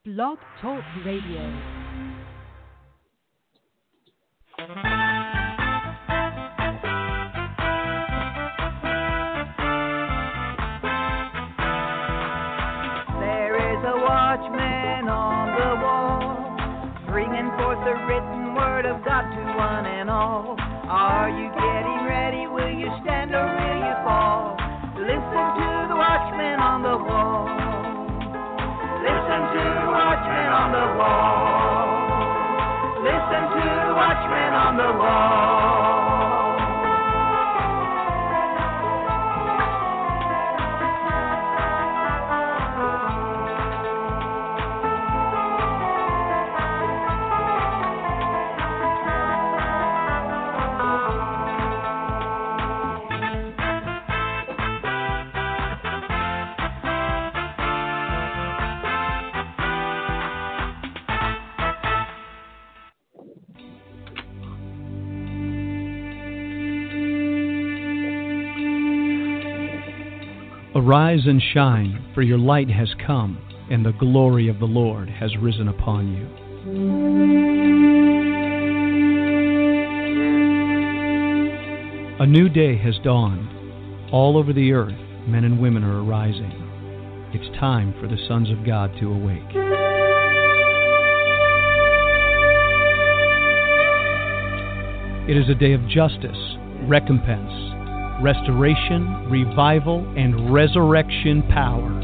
Blog Talk Radio. Watchman on the wall, bringing forth the written word of God to one and all. Are you getting ready? Will you stand or will you fall? Listen to the watchman on the wall. Listen to the watchman on the wall. Listen to the watchman on the wall. Arise and shine, for your light has come, and the glory of the Lord has risen upon you. A new day has dawned. All over the earth, men and women are arising. It's time for the sons of God to awake. It is a day of justice, recompense, restoration, revival, and resurrection power.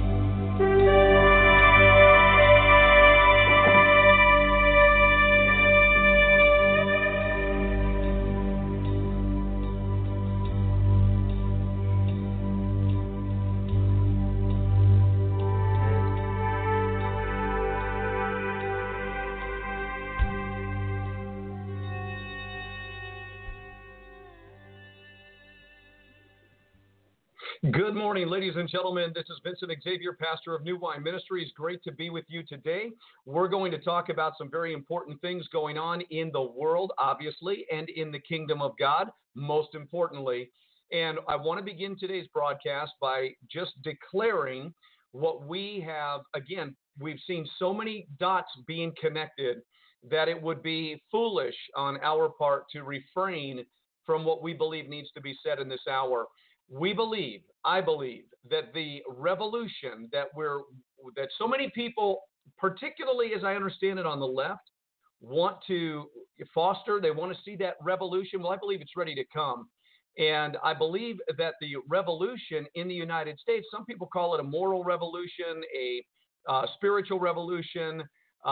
Good morning, ladies and gentlemen. This is Vincent Xavier, pastor of New Wine Ministries. Great to be with you today. We're going to talk about some very important things going on in the world, obviously, and in the kingdom of God, most importantly. And I want to begin today's broadcast by just declaring what we have. Again, we've seen so many dots being connected that it would be foolish on our part to refrain from what we believe needs to be said in this hour. I believe that the revolution that so many people, particularly as I understand it on the left, want to foster, they want to see that revolution. Well, I believe it's ready to come. And I believe that the revolution in the United States, some people call it a moral revolution, a spiritual revolution,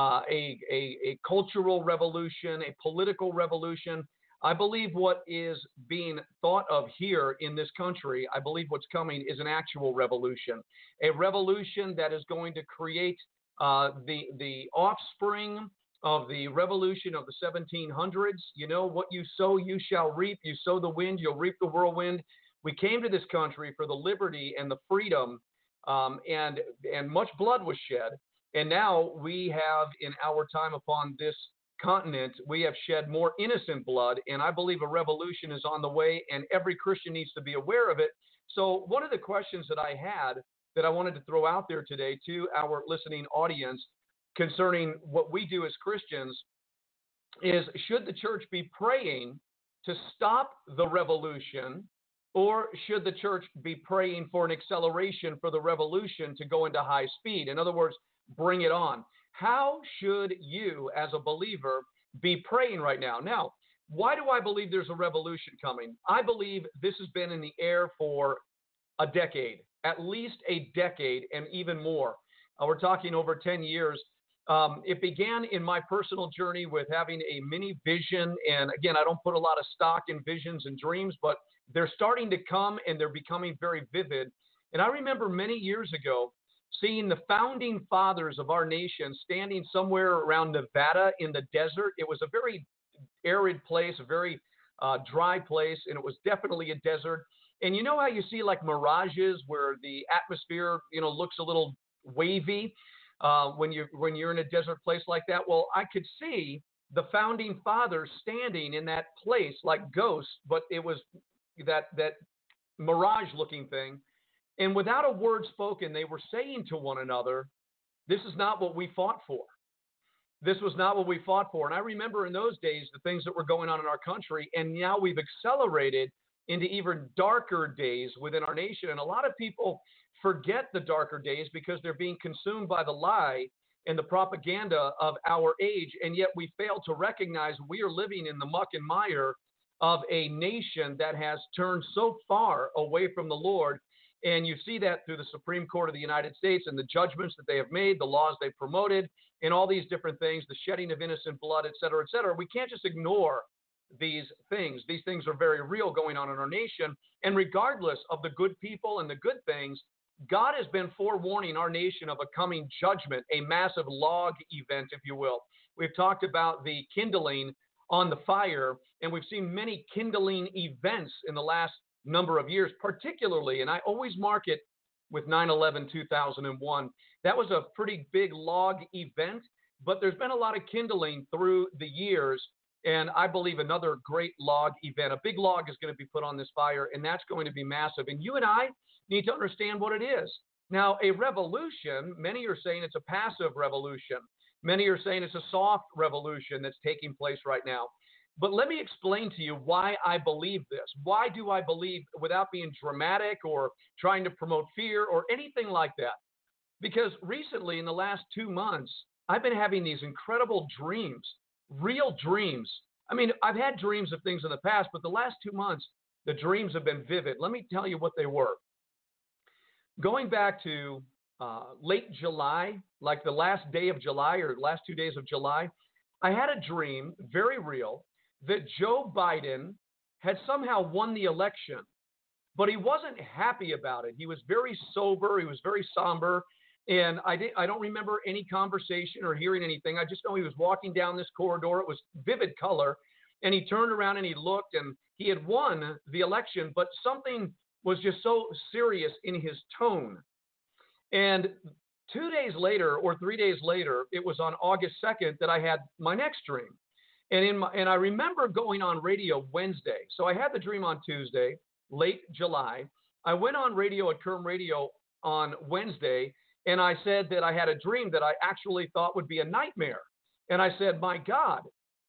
a cultural revolution, a political revolution. I believe what is being thought of here in this country, I believe what's coming is an actual revolution, a revolution that is going to create the offspring of the revolution of the 1700s. You know, what you sow, you shall reap. You sow the wind, you'll reap the whirlwind. We came to this country for the liberty and the freedom, and much blood was shed. And now we have, in our time upon this continent, we have shed more innocent blood, and I believe a revolution is on the way, and every Christian needs to be aware of it. So one of the questions that I had that I wanted to throw out there today to our listening audience concerning what we do as Christians is, should the church be praying to stop the revolution, or should the church be praying for an acceleration for the revolution to go into high speed? In other words, bring it on. How should you, as a believer, be praying right now? Now, why do I believe there's a revolution coming? I believe this has been in the air for a decade, at least a decade, and even more. We're talking over 10 years. It began in my personal journey with having a mini vision. And again, I don't put a lot of stock in visions and dreams, but they're starting to come and they're becoming very vivid. And I remember many years ago seeing the founding fathers of our nation standing somewhere around Nevada in the desert. It was a very arid place, a very dry place, and it was definitely a desert. And you know how you see like mirages where the atmosphere, looks a little wavy when you're in a desert place like that? Well, I could see the founding fathers standing in that place like ghosts, but it was that mirage-looking thing. And without a word spoken, they were saying to one another, This is not what we fought for. This was not what we fought for. And I remember in those days the things that were going on in our country, and now we've accelerated into even darker days within our nation. And a lot of people forget the darker days because they're being consumed by the lie and the propaganda of our age, and yet we fail to recognize we are living in the muck and mire of a nation that has turned so far away from the Lord. And you see that through the Supreme Court of the United States and the judgments that they have made, the laws they promoted, and all these different things, the shedding of innocent blood, et cetera, et cetera. We can't just ignore these things. These things are very real going on in our nation. And regardless of the good people and the good things, God has been forewarning our nation of a coming judgment, a massive log event, if you will. We've talked about the kindling on the fire, and we've seen many kindling events in the last number of years, particularly, and I always mark it with 9/11/2001. That was a pretty big log event, but there's been a lot of kindling through the years, and I believe another great log event. A big log is going to be put on this fire, and that's going to be massive. And you and I need to understand what it is. Now, a revolution, many are saying it's a passive revolution. Many are saying it's a soft revolution that's taking place right now. But let me explain to you why I believe this. Why do I believe, without being dramatic or trying to promote fear or anything like that? Because recently, in the last 2 months, I've been having these incredible dreams, real dreams. I mean, I've had dreams of things in the past, but the last 2 months, the dreams have been vivid. Let me tell you what they were. Going back to late July, like the last day of July or last 2 days of July, I had a dream, very real, that Joe Biden had somehow won the election, but he wasn't happy about it. He was very sober. He was very somber. And I don't remember any conversation or hearing anything. I just know he was walking down this corridor. It was vivid color. And he turned around and he looked, and he had won the election, but something was just so serious in his tone. And 2 days later or 3 days later, it was on August 2nd that I had my next dream. And I remember going on radio Wednesday. So I had the dream on Tuesday, late July. I went on radio at Kerm Radio on Wednesday, and I said that I had a dream that I actually thought would be a nightmare. And I said, my God,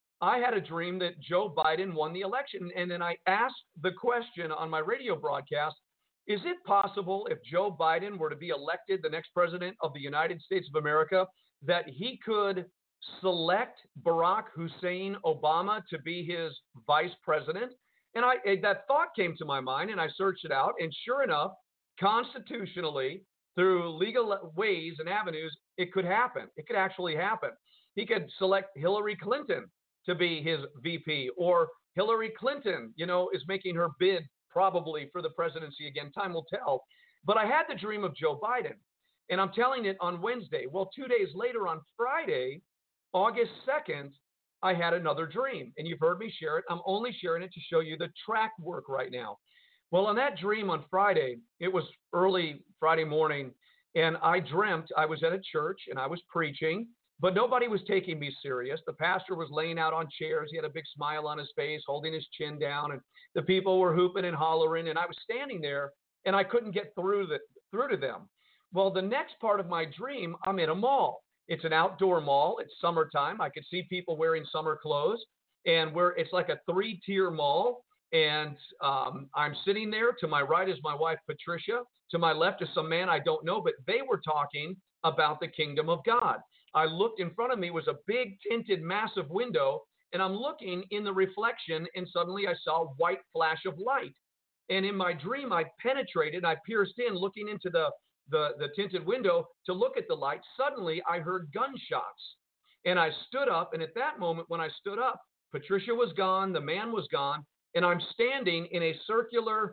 I had a dream that Joe Biden won the election. And then I asked the question on my radio broadcast, is it possible if Joe Biden were to be elected the next president of the United States of America, that he could select Barack Hussein Obama to be his vice president? And that thought came to my mind, and I searched it out. And sure enough, constitutionally, through legal ways and avenues, it could happen. It could actually happen. He could select Hillary Clinton to be his VP, or Hillary Clinton, is making her bid probably for the presidency again. Time will tell. But I had the dream of Joe Biden, and I'm telling it on Wednesday. Well, 2 days later on Friday, August 2nd, I had another dream, and you've heard me share it. I'm only sharing it to show you the track work right now. Well, on that dream on Friday, it was early Friday morning, and I dreamt I was at a church and I was preaching, but nobody was taking me serious. The pastor was laying out on chairs. He had a big smile on his face, holding his chin down, and the people were hooping and hollering, and I was standing there, and I couldn't get through to them. Well, the next part of my dream, I'm in a mall. It's an outdoor mall. It's summertime. I could see people wearing summer clothes, and it's like a 3-tier mall. And I'm sitting there. To my right is my wife, Patricia. To my left is some man I don't know, but they were talking about the kingdom of God. I looked in front of me was a big tinted massive window, and I'm looking in the reflection, and suddenly I saw a white flash of light. And in my dream, I penetrated, I pierced in, looking into the tinted window to look at the light. Suddenly, I heard gunshots, and I stood up. And at that moment, when I stood up, Patricia was gone, the man was gone, and I'm standing in a circular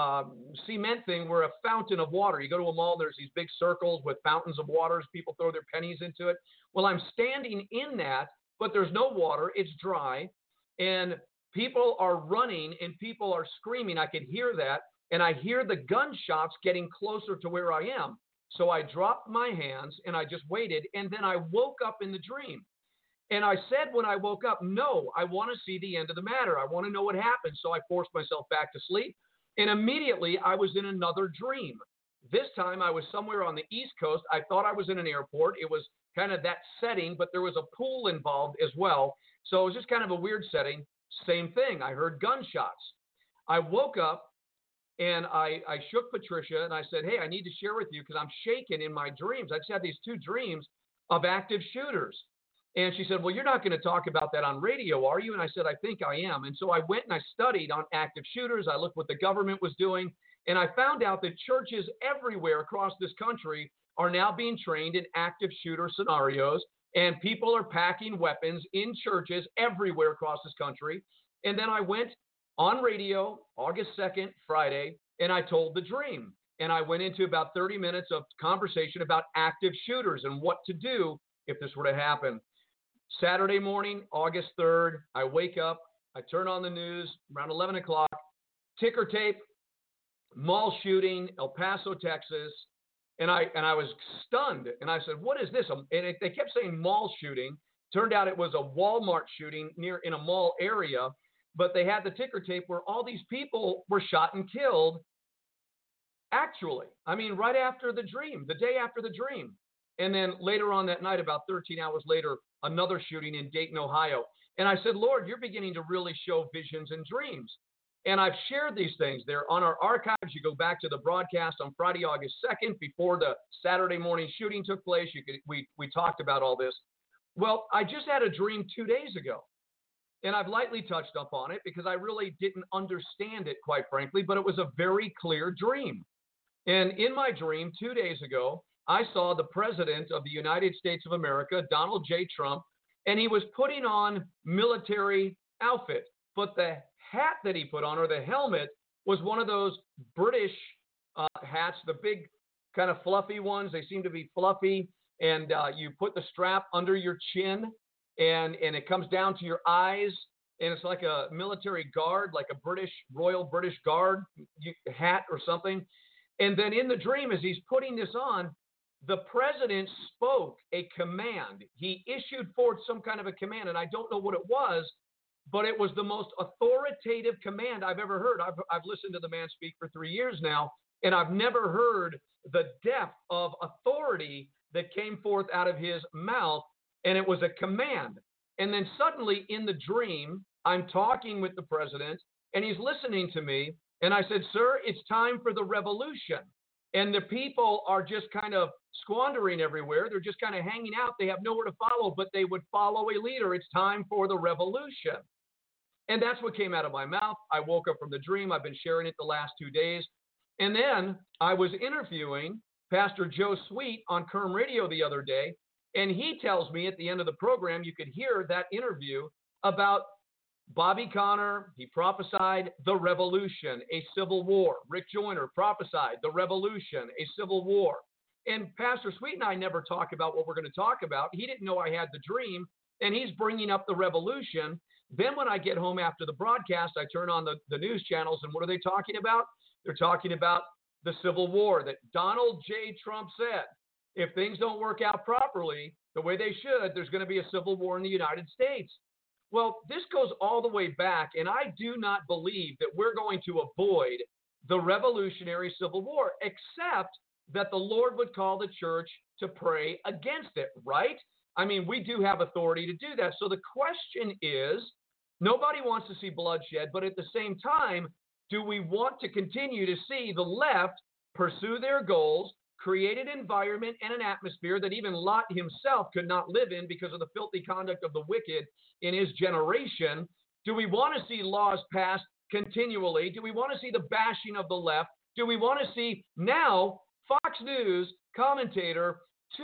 cement thing where a fountain of water. You go to a mall, there's these big circles with fountains of waters. People throw their pennies into it. Well, I'm standing in that, but there's no water. It's dry, and people are running and people are screaming. I could hear that, and I hear the gunshots getting closer to where I am. So I dropped my hands and I just waited, and then I woke up in the dream. And I said when I woke up, no, I want to see the end of the matter. I want to know what happened. So I forced myself back to sleep. And immediately I was in another dream. This time I was somewhere on the East Coast. I thought I was in an airport. It was kind of that setting, but there was a pool involved as well. So it was just kind of a weird setting. Same thing. I heard gunshots. I woke up and I shook Patricia and I said, hey, I need to share with you because I'm shaken in my dreams. I just had these 2 dreams of active shooters. And she said, well, you're not going to talk about that on radio, are you? And I said, I think I am. And so I went and I studied on active shooters. I looked what the government was doing. And I found out that churches everywhere across this country are now being trained in active shooter scenarios. And people are packing weapons in churches everywhere across this country. And then I went on radio, August 2nd, Friday, and I told the dream. And I went into about 30 minutes of conversation about active shooters and what to do if this were to happen. Saturday morning, August 3rd, I wake up, I turn on the news around 11 o'clock, ticker tape, mall shooting, El Paso, Texas. And I was stunned. And I said, what is this? And they kept saying mall shooting. Turned out it was a Walmart shooting in a mall area. But they had the ticker tape where all these people were shot and killed. Actually, I mean, right after the dream, the day after the dream. And then later on that night, about 13 hours later, another shooting in Dayton, Ohio. And I said, Lord, you're beginning to really show visions and dreams. And I've shared these things. They're on our archives. You go back to the broadcast on Friday, August 2nd, before the Saturday morning shooting took place. We talked about all this. Well, I just had a dream 2 days ago. And I've lightly touched up on it because I really didn't understand it, quite frankly, but it was a very clear dream. And in my dream 2 days ago, I saw the President of the United States of America, Donald J. Trump, and he was putting on military outfit. But the hat that he put on, or the helmet, was one of those British hats, the big kind of fluffy ones. They seem to be fluffy, and you put the strap under your chin, and it comes down to your eyes, and it's like a military guard, like a Royal British Guard hat or something. And then in the dream, as he's putting this on, the president spoke a command. He issued forth some kind of a command, and I don't know what it was, but it was the most authoritative command I've ever heard. I've listened to the man speak for 3 years now, and I've never heard the depth of authority that came forth out of his mouth, and it was a command. And then suddenly in the dream, I'm talking with the president, and he's listening to me, and I said, sir, it's time for the revolution. And the people are just kind of squandering everywhere. They're just kind of hanging out. They have nowhere to follow, but they would follow a leader. It's time for the revolution. And that's what came out of my mouth. I woke up from the dream. I've been sharing it the last 2 days. And then I was interviewing Pastor Joe Sweet on Kerm Radio the other day. And he tells me at the end of the program, you could hear that interview about Bobby Conner. He prophesied the revolution, a civil war. Rick Joyner prophesied the revolution, a civil war. And Pastor Sweet and I never talk about what we're going to talk about. He didn't know I had the dream, and he's bringing up the revolution. Then when I get home after the broadcast, I turn on the news channels, and what are they talking about? They're talking about the Civil War that Donald J. Trump said, if things don't work out properly the way they should, there's going to be a civil war in the United States. Well, this goes all the way back, and I do not believe that we're going to avoid the revolutionary civil war, except that the Lord would call the church to pray against it, right? I mean, we do have authority to do that. So the question is, nobody wants to see bloodshed, but at the same time, do we want to continue to see the left pursue their goals, create an environment and an atmosphere that even Lot himself could not live in because of the filthy conduct of the wicked in his generation? Do we want to see laws passed continually? Do we want to see the bashing of the left? Do we want to see now Fox News commentator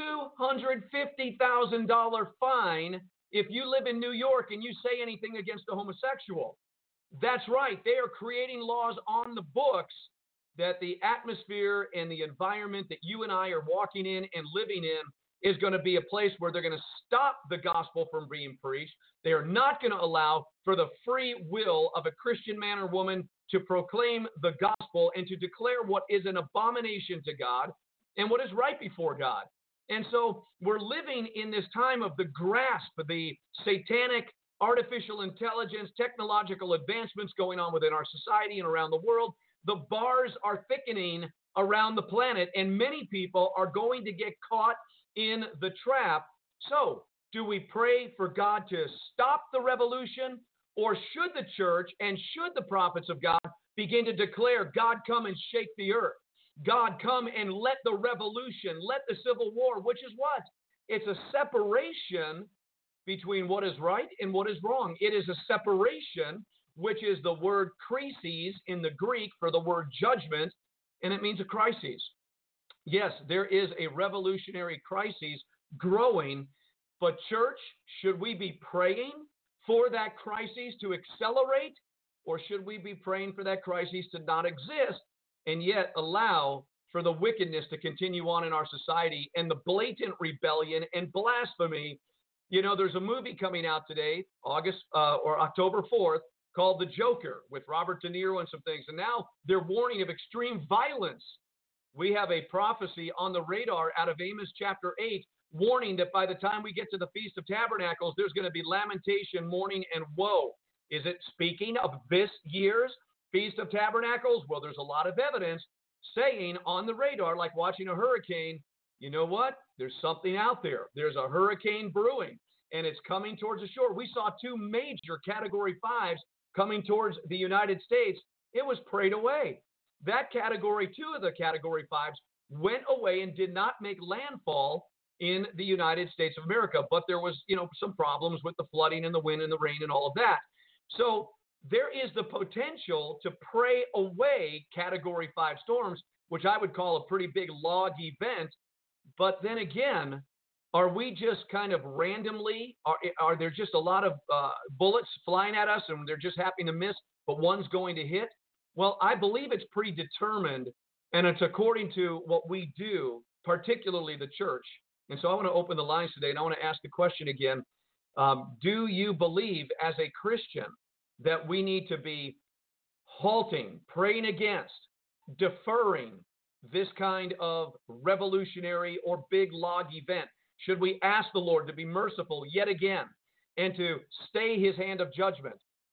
$250,000 fine if you live in New York and you say anything against a homosexual? That's right. They are creating laws on the books that the atmosphere and the environment that you and I are walking in and living in is going to be a place where they're going to stop the gospel from being preached. They are not going to allow for the free will of a Christian man or woman to proclaim the gospel and to declare what is an abomination to God and what is right before God. And so we're living in this time of the grasp of the satanic artificial intelligence, technological advancements going on within our society and around the world. The bars are thickening around the planet, and many people are going to get caught in the trap. So, do we pray for God to stop the revolution, or should the church and should the prophets of God begin to declare, God, come and shake the earth? God, come and let the revolution, let the civil war, which is what? It's a separation between what is right and what is wrong. It is a separation, which is the word krisis in the Greek for the word judgment, and it means a crisis. Yes, there is a revolutionary crisis growing, but church, should we be praying for that crisis to accelerate, or should we be praying for that crisis to not exist and yet allow for the wickedness to continue on in our society and the blatant rebellion and blasphemy? You know, there's a movie coming out today, October 4th, called The Joker with Robert De Niro and some things. And now they're warning of extreme violence. We have a prophecy on the radar out of Amos chapter 8, warning that by the time we get to the Feast of Tabernacles, there's going to be lamentation, mourning, and woe. Is it speaking of this year's Feast of Tabernacles? Well, there's a lot of evidence saying on the radar, like watching a hurricane, you know what? There's something out there. There's a hurricane brewing, and it's coming towards the shore. We saw 2 major Category 5s coming towards the United States. It was prayed away. That Category 2 of the Category 5s went away and did not make landfall in the United States of America. But there was, some problems with the flooding and the wind and the rain and all of that. So there is the potential to pray away Category 5 storms, which I would call a pretty big log event. But then again, are we just kind of randomly, are there just a lot of bullets flying at us and they're just happy to miss, but one's going to hit? Well, I believe it's predetermined, and it's according to what we do, particularly the church. And so I want to open the lines today, and I want to ask the question again. Do you believe as a Christian that we need to be halting, praying against, deferring this kind of revolutionary or big log event? Should we ask the Lord to be merciful yet again and to stay his hand of judgment?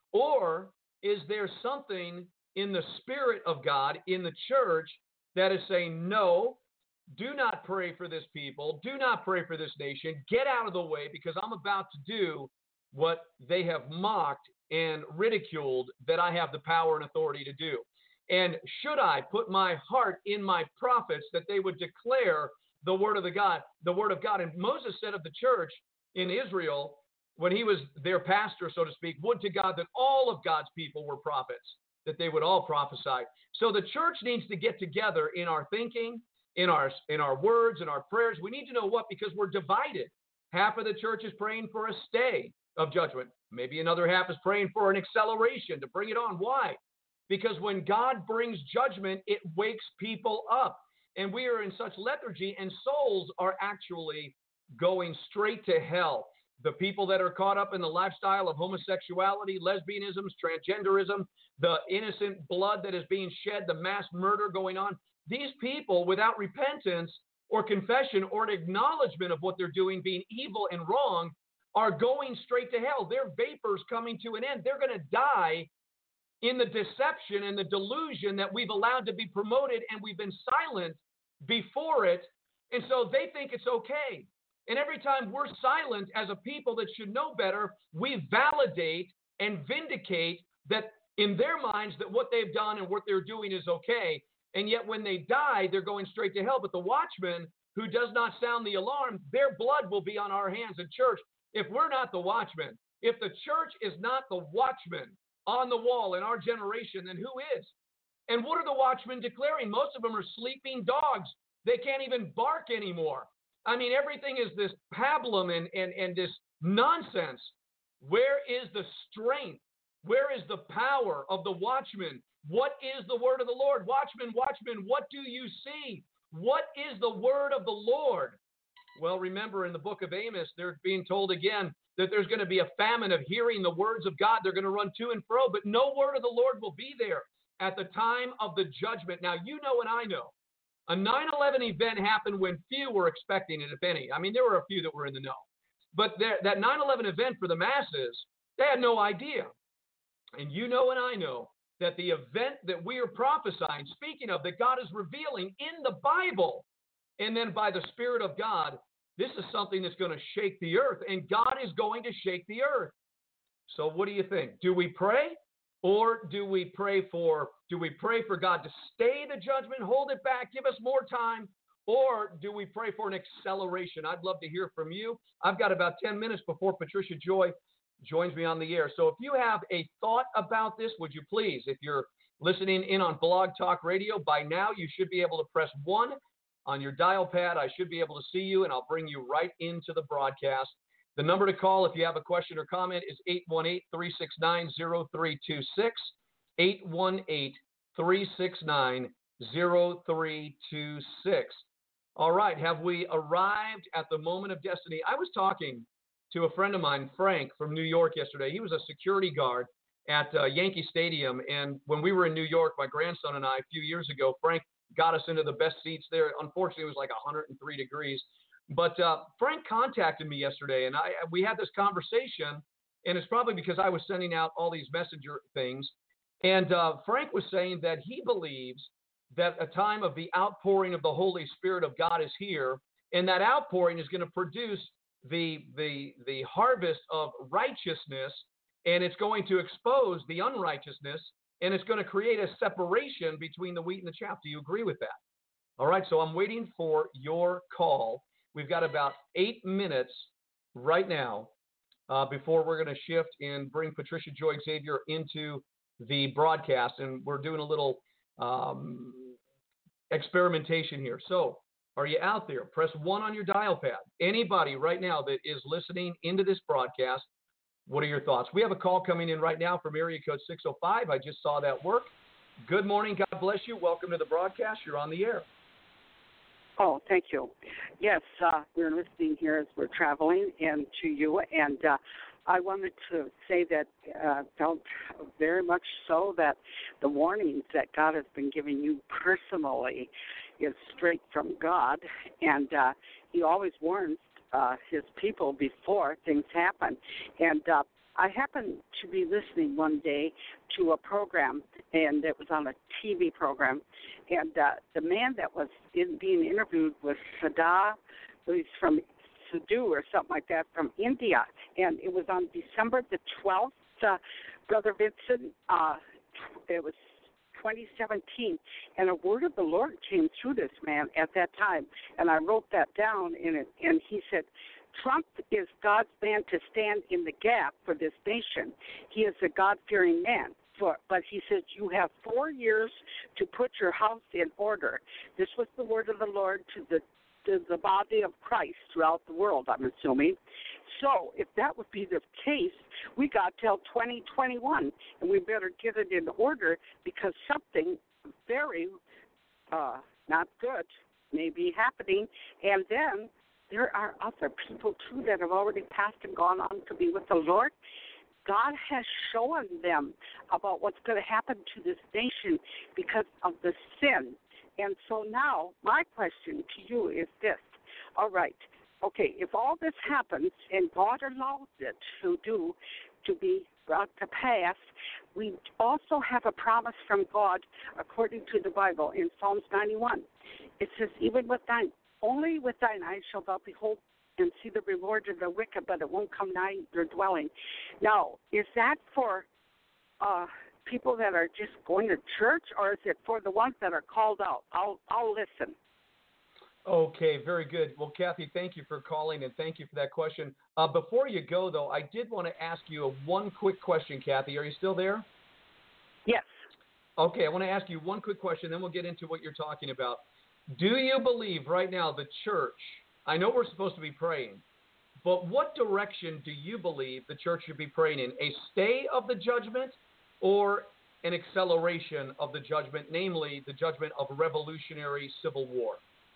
Or is there something in the Spirit of God in the church that is saying, no, do not pray for this people, do not pray for this nation, get out of the way because I'm about to do what they have mocked and ridiculed that I have the power and authority to do? And should I put my heart in my prophets that they would declare the word of God? And Moses said of the church in Israel, when he was their pastor, so to speak, would to God that all of God's people were prophets, that they would all prophesy. So the church needs to get together in our thinking, in our words, in our prayers. We need to know what, because we're divided. Half of the church is praying for a stay of judgment. Maybe another half is praying for an acceleration to bring it on. Why? Because when God brings judgment, it wakes people up. And we are in such lethargy, and souls are actually going straight to hell. The people that are caught up in the lifestyle of homosexuality, lesbianism, transgenderism, the innocent blood that is being shed, the mass murder going on, these people, without repentance or confession or an acknowledgement of what they're doing being evil and wrong, are going straight to hell. Their vapors coming to an end. They're going to die in the deception and the delusion that we've allowed to be promoted, and we've been silent before it. And so they think it's okay. And every time we're silent as a people that should know better, we validate and vindicate that in their minds that what they've done and what they're doing is okay. And yet when they die, they're going straight to hell. But the watchman who does not sound the alarm, their blood will be on our hands. In church, if we're not the watchman, if the church is not the watchman on the wall in our generation, then who is? And what are the watchmen declaring? Most of them are sleeping dogs. They can't even bark anymore. I mean, everything is this pablum and this nonsense. Where is the strength? Where is the power of the watchman? What is the word of the Lord? Watchman, watchman, what do you see? What is the word of the Lord? Well, remember in the book of Amos, they're being told again that there's going to be a famine of hearing the words of God. They're going to run to and fro, but no word of the Lord will be there at the time of the judgment. Now, you know and I know. A 9/11 event happened when few were expecting it, if any. I mean, there were a few that were in the know. But that 9/11 event for the masses, they had no idea. And you know and I know that the event that we are prophesying, speaking of, that God is revealing in the Bible, and then by the Spirit of God, this is something that's going to shake the earth, and God is going to shake the earth. So what do you think? Do we pray, or do we pray for God to stay the judgment, hold it back, give us more time, or do we pray for an acceleration? I'd love to hear from you. I've got about 10 minutes before Patricia Joy joins me on the air. So if you have a thought about this, would you please, if you're listening in on Blog Talk Radio, by now you should be able to press 1 on your dial pad. I should be able to see you, and I'll bring you right into the broadcast. The number to call if you have a question or comment is 818-369-0326, 818-369-0326. All right, have we arrived at the moment of destiny? I was talking to a friend of mine, Frank, from New York yesterday. He was a security guard at Yankee Stadium, and when we were in New York, my grandson and I, a few years ago, Frank got us into the best seats there. Unfortunately, it was like 103 degrees. But Frank contacted me yesterday, and we had this conversation, and it's probably because I was sending out all these messenger things. And Frank was saying that he believes that a time of the outpouring of the Holy Spirit of God is here, and that outpouring is going to produce the harvest of righteousness, and it's going to expose the unrighteousness, and it's going to create a separation between the wheat and the chaff. Do you agree with that? All right, so I'm waiting for your call. We've got about 8 minutes right now before we're going to shift and bring Patricia Joy Xavier into the broadcast, and we're doing a little experimentation here. So are you out there? Press 1 on your dial pad. Anybody right now that is listening into this broadcast, what are your thoughts? We have a call coming in right now from area code 605. I just saw that work. Good morning. God bless you. Welcome to the broadcast. You're on the air. Oh, thank you. Yes, we're listening here as we're traveling and to you. And I wanted to say that felt very much so that the warnings that God has been giving you personally is straight from God. And he always warns his people before things happen. And I happened to be listening one day to a program, and it was on a TV program, and the man that was being interviewed was he's from Sidhu or something like that, from India, and it was on December the 12th, Brother Vincent, it was 2017, and a word of the Lord came through this man at that time, and I wrote that down in it, and he said, Trump is God's man to stand in the gap for this nation. He is a God-fearing man. But he said, you have 4 years to put your house in order. This was the word of the Lord to the body of Christ throughout the world, I'm assuming. So if that would be the case, we got till 2021, and we better get it in order because something very not good may be happening. And then there are other people, too, that have already passed and gone on to be with the Lord. God has shown them about what's going to happen to this nation because of the sin. And so now my question to you is this. All right, okay, if all this happens and God allows it to be brought to pass, we also have a promise from God according to the Bible in Psalms 91. It says, only with thine eyes shalt thou behold and see the reward of the wicked, but it won't come nigh their dwelling. Now, is that for people that are just going to church, or is it for the ones that are called out? I'll listen. Okay, very good. Well, Kathy, thank you for calling, and thank you for that question. Before you go, though, I did want to ask you one quick question, Kathy. Are you still there? Yes. Okay, I want to ask you one quick question, then we'll get into what you're talking about. Do you believe right now the church, I know we're supposed to be praying, but what direction do you believe the church should be praying in? A stay of the judgment or an acceleration of the judgment, namely the judgment of revolutionary civil war?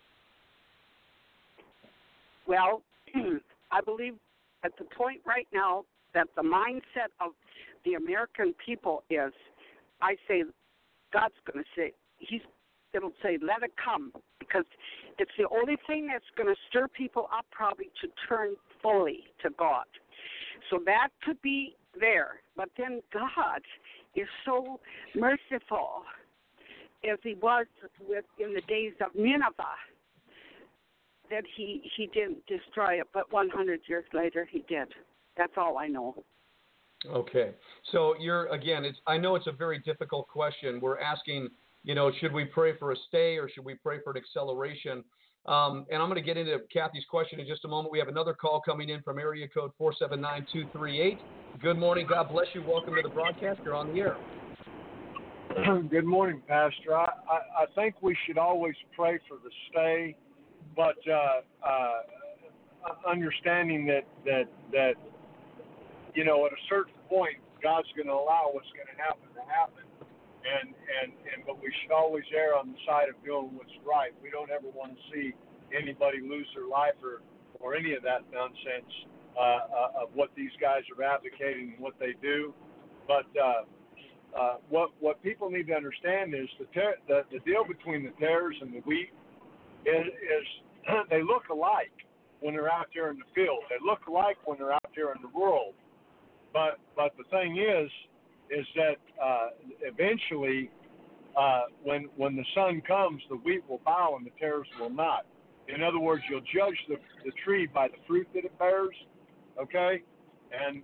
Well, I believe at the point right now that the mindset of the American people is, I say, God's going to say, it'll say, let it come, because it's the only thing that's going to stir people up probably to turn fully to God. So that could be there. But then God is so merciful as he was in the days of Nineveh, that he didn't destroy it, but 100 years later he did. That's all I know. Okay. So I know it's a very difficult question. We're asking, should we pray for a stay or should we pray for an acceleration? And I'm going to get into Kathy's question in just a moment. We have another call coming in from area code 479-238. Good morning. God bless you. Welcome to the broadcast. You're on the air. Good morning, Pastor. I think we should always pray for the stay, but understanding that at a certain point, God's going to allow what's going to happen, but we should always err on the side of doing what's right. We don't ever want to see anybody lose their life or any of that nonsense of what these guys are advocating and what they do. But what people need to understand is the deal between the tares and the wheat is they look alike when they're out there in the field. They look alike when they're out there in the world. But the thing is that eventually, when the sun comes, the wheat will bow and the tares will not. In other words, you'll judge the tree by the fruit that it bears. Okay, and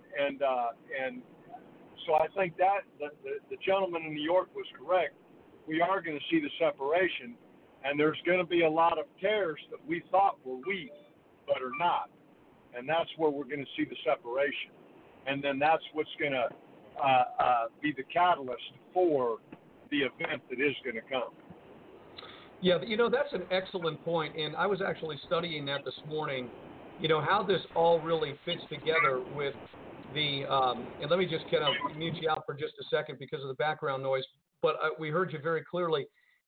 so I think that the gentleman in New York was correct. We are going to see the separation, and there's going to be a lot of tares that we thought were wheat, but are not, and that's where we're going to see the separation. And then that's what's going to be the catalyst for the event that is going to come. Yeah, that's an excellent point, and I was actually studying that this morning, how this all really fits together with the and let me just kind of mute you out for just a second because of the background noise, but we heard you very clearly.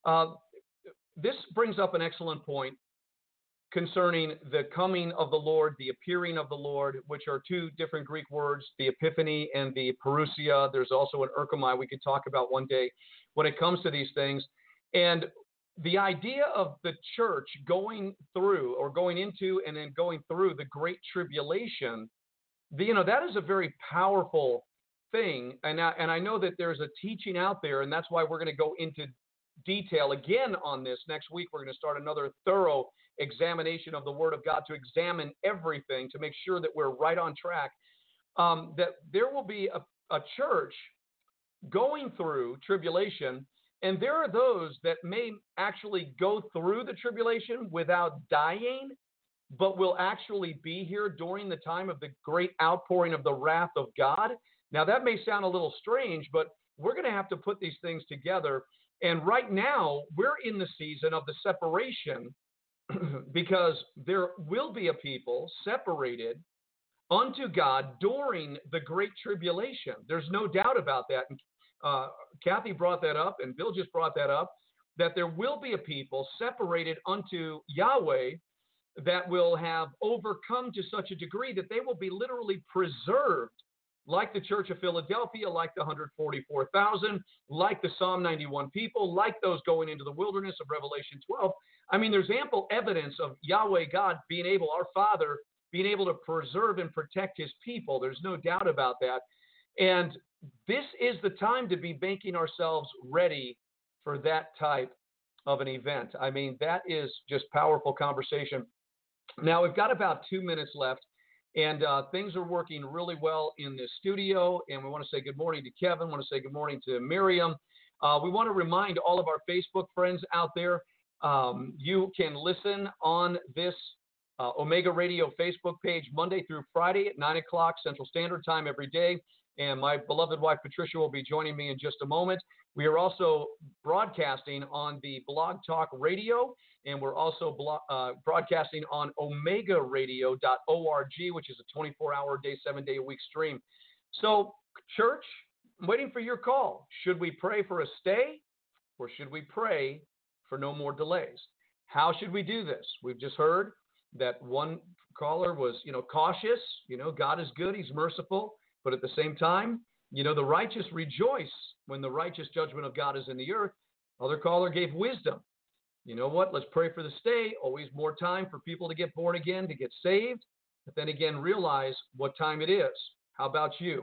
This brings up an excellent point concerning the coming of the Lord, the appearing of the Lord, which are two different Greek words, the epiphany and the parousia. There's also an erchomai we could talk about one day when it comes to these things. And the idea of the church going through or going into and then going through the Great Tribulation, that is a very powerful thing. And I know that there's a teaching out there, and that's why we're going to go into detail again on this. Next week, we're going to start another thorough examination of the Word of God to examine everything to make sure that we're right on track, that there will be a church going through tribulation, and there are those that may actually go through the tribulation without dying, but will actually be here during the time of the great outpouring of the wrath of God. Now, that may sound a little strange, but we're going to have to put these things together. And right now, we're in the season of the separation because there will be a people separated unto God during the Great Tribulation. There's no doubt about that. And Kathy brought that up, and Bill just brought that up, that there will be a people separated unto Yahweh that will have overcome to such a degree that they will be literally preserved, like the Church of Philadelphia, like the 144,000, like the Psalm 91 people, like those going into the wilderness of Revelation 12. I mean, there's ample evidence of Yahweh God being able, our Father, being able to preserve and protect his people. There's no doubt about that. And this is the time to be making ourselves ready for that type of an event. I mean, that is just powerful conversation. Now, we've got about 2 minutes left. And things are working really well in the studio. And we want to say good morning to Kevin. We want to say good morning to Miriam. We want to remind all of our Facebook friends out there, you can listen on this Omega Radio Facebook page Monday through Friday at 9 o'clock Central Standard Time every day. And my beloved wife, Patricia, will be joining me in just a moment. We are also broadcasting on the Blog Talk Radio, and we're also broadcasting on omegaradio.org, which is a 24-hour day, 7-day-a-week stream. So, church, I'm waiting for your call. Should we pray for a stay, or should we pray for no more delays? How should we do this? We've just heard that one caller was, cautious. God is good. He's merciful. But at the same time, the righteous rejoice when the righteous judgment of God is in the earth. Other caller gave wisdom. You know what? Let's pray for the stay. Always more time for people to get born again, to get saved. But then again, realize what time it is. How about you?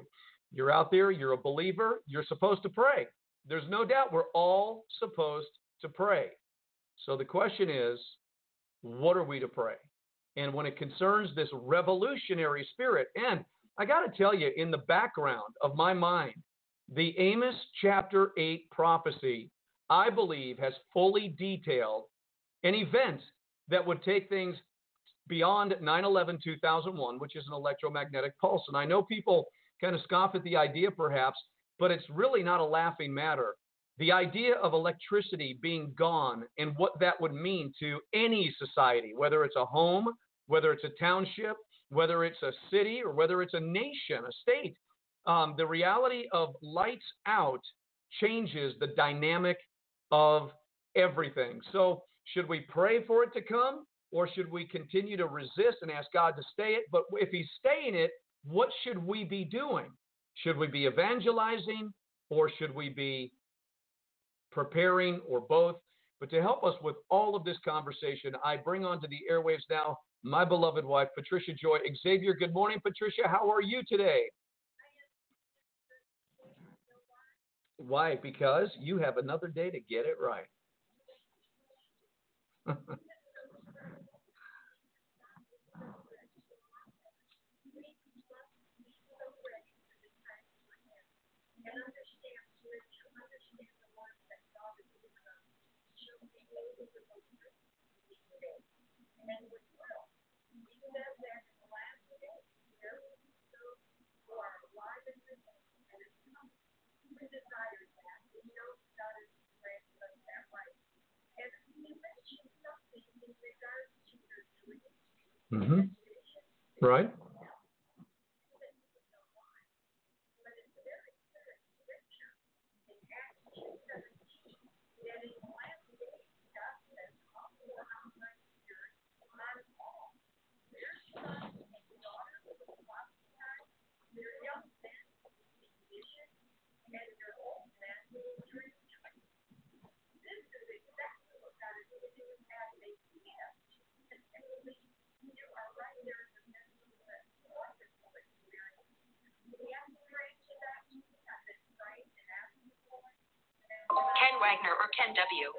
You're out there, you're a believer, you're supposed to pray. There's no doubt we're all supposed to pray. So the question is, what are we to pray? And when it concerns this revolutionary spirit, and I got to tell you, in the background of my mind, the Amos chapter 8 prophecy, I believe, has fully detailed an event that would take things beyond 9/11/2001, which is an electromagnetic pulse. And I know people kind of scoff at the idea perhaps, but it's really not a laughing matter. The idea of electricity being gone and what that would mean to any society, whether it's a home, whether it's a township, whether it's a city, or whether it's a nation, a state, the reality of lights out changes the dynamic of everything. So should we pray for it to come, or should we continue to resist and ask God to stay it? But if he's staying it, what should we be doing? Should we be evangelizing, or should we be preparing, or both? But to help us with all of this conversation, I bring onto the airwaves now my beloved wife, Patricia Joy Xavier. Good morning, Patricia. How are you today? Why? Because you have another day to get it right. Mm-hmm. Right. Ken Wagner or Ken W.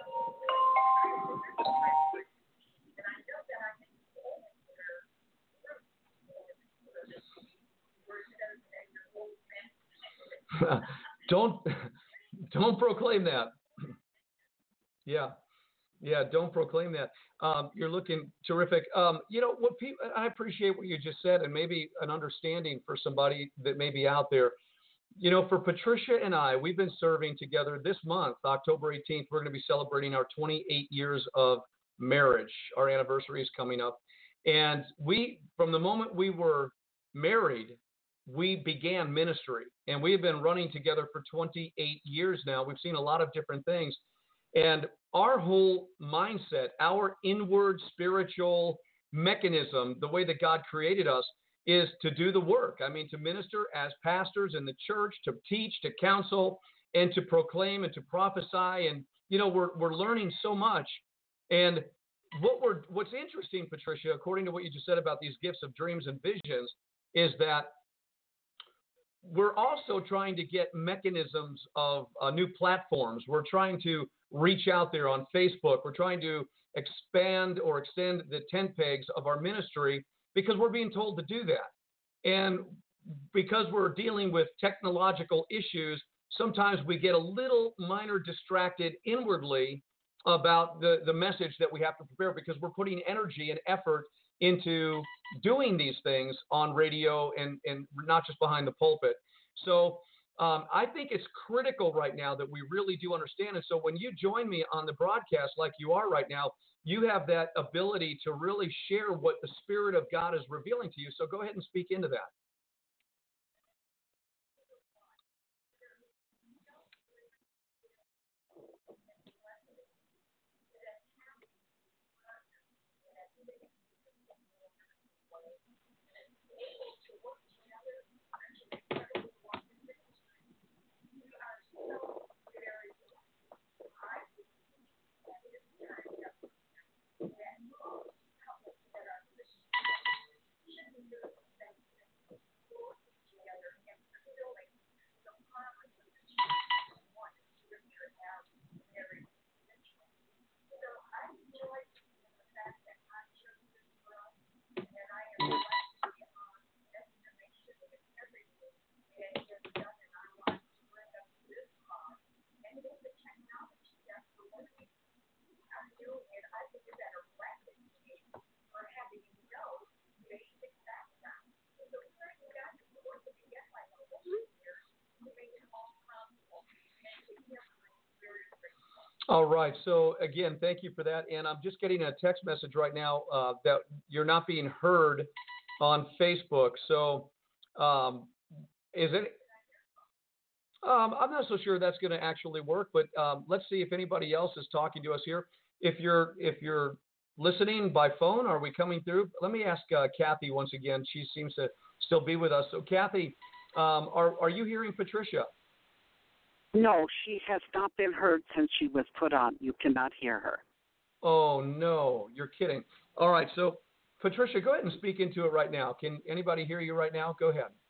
Don't proclaim that. Yeah, don't proclaim that. You're looking terrific. What people, I appreciate what you just said, and maybe an understanding for somebody that may be out there. For Patricia and I, we've been serving together this month, October 18th. We're going to be celebrating our 28 years of marriage. Our anniversary is coming up. And from the moment we were married, we began ministry. And we have been running together for 28 years now. We've seen a lot of different things. And our whole mindset, our inward spiritual mechanism, the way that God created us, is to do the work. I mean, to minister as pastors in the church, to teach, to counsel, and to proclaim and to prophesy. And, we're learning so much. And what's interesting, Patricia, according to what you just said about these gifts of dreams and visions, is that we're also trying to get mechanisms of new platforms. We're trying to reach out there on Facebook. We're trying to expand or extend the tent pegs of our ministry, because we're being told to do that. And because we're dealing with technological issues, sometimes we get a little minor distracted inwardly about the message that we have to prepare, because we're putting energy and effort into doing these things on radio and not just behind the pulpit. So I think it's critical right now that we really do understand. And so when you join me on the broadcast like you are right now, you have that ability to really share what the Spirit of God is revealing to you. So go ahead and speak into that. All right. So again, thank you for that. And I'm just getting a text message right now that you're not being heard on Facebook. So is it? I'm not so sure that's going to actually work, but let's see if anybody else is talking to us here. If you're listening by phone, are we coming through? Let me ask Kathy once again. She seems to still be with us. So Kathy, are you hearing Patricia? No, she has not been heard since she was put on. You cannot hear her. Oh no, you're kidding. All right, so Patricia, go ahead and speak into it right now. Can anybody hear you right now? Go ahead.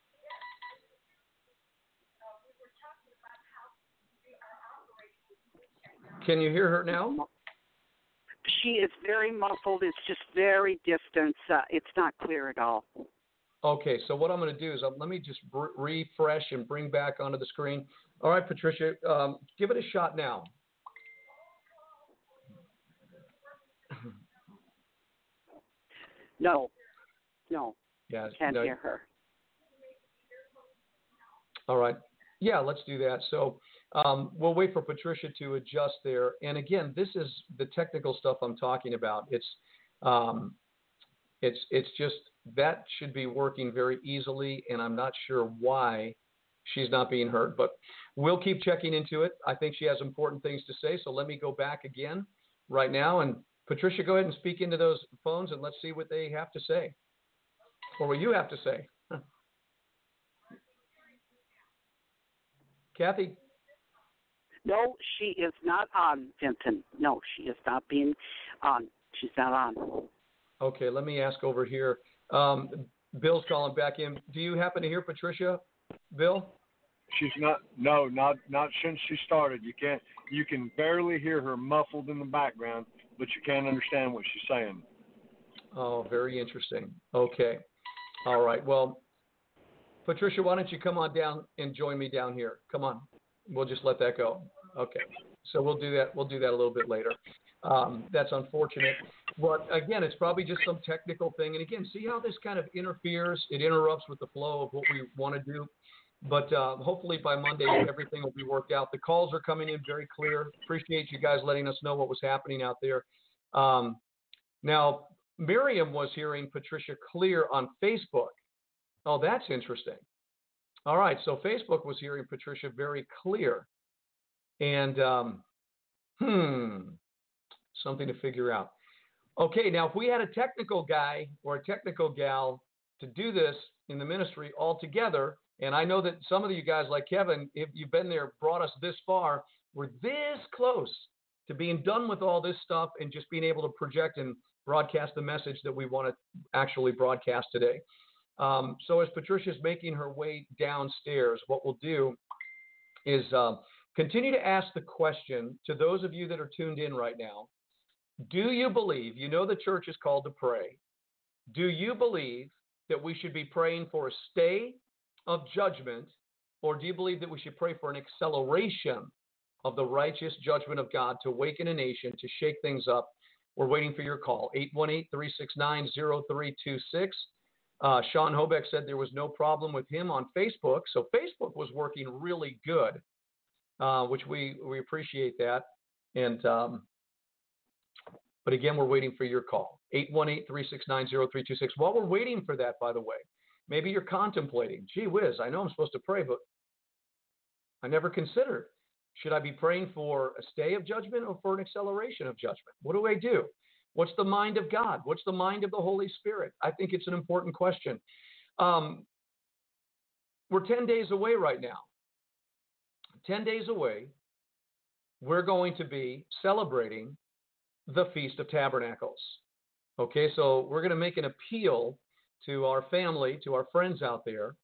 Can you hear her now? She is very muffled. It's just very distant. It's not clear at all. Okay, so what I'm going to do is let me just refresh and bring back onto the screen. All right, Patricia, give it a shot now. No, Yes, can't hear her. All right. Yeah, let's do that. So we'll wait for Patricia to adjust there. And again, this is the technical stuff I'm talking about. It's just that should be working very easily, and I'm not sure why she's not being heard. But we'll keep checking into it. I think she has important things to say, so let me go back again right now. And Patricia, go ahead and speak into those phones, and let's see what they have to say, or what you have to say. Kathy? No, she is not on, Vincent. No, she is not being on. She's not on. Okay, let me ask over here. Bill's calling back in. Do you happen to hear Patricia, Bill? She's not. No, not since she started. You can barely hear her muffled in the background, but you can't understand what she's saying. Oh, very interesting. Okay. All right. Well, Patricia, why don't you come on down and join me down here? Come on. We'll just let that go. Okay. So we'll do that. We'll do that a little bit later. That's unfortunate. But again, it's probably just some technical thing. And again, see how this kind of interferes? It interrupts with the flow of what we want to do. But hopefully by Monday, everything will be worked out. The calls are coming in very clear. Appreciate you guys letting us know what was happening out there. Now, Miriam was hearing Patricia clear on Facebook. Oh, that's interesting. All right, so Facebook was hearing Patricia very clear. And, something to figure out. Okay, now if we had a technical guy or a technical gal to do this in the ministry all together, and I know that some of you guys like Kevin, if you've been there, brought us this far, we're this close to being done with all this stuff and just being able to project and broadcast the message that we want to actually broadcast today. So as Patricia's making her way downstairs, what we'll do is continue to ask the question to those of you that are tuned in right now. Do you believe, you know the church is called to pray, do you believe that we should be praying for a stay of judgment, or do you believe that we should pray for an acceleration of the righteous judgment of God to awaken a nation, to shake things up? We're waiting for your call, 818-369-0326. Sean Hobeck said there was no problem with him on Facebook. So Facebook was working really good, which we appreciate that. And but again, we're waiting for your call, 818-369-0326. While we're waiting for that, by the way, maybe you're contemplating, gee whiz, I know I'm supposed to pray, but I never considered, should I be praying for a stay of judgment or for an acceleration of judgment? What do I do? What's the mind of God? What's the mind of the Holy Spirit? I think it's an important question. We're 10 days away right now. 10 days away, we're going to be celebrating the Feast of Tabernacles. Okay, so we're going to make an appeal to our family, to our friends out there.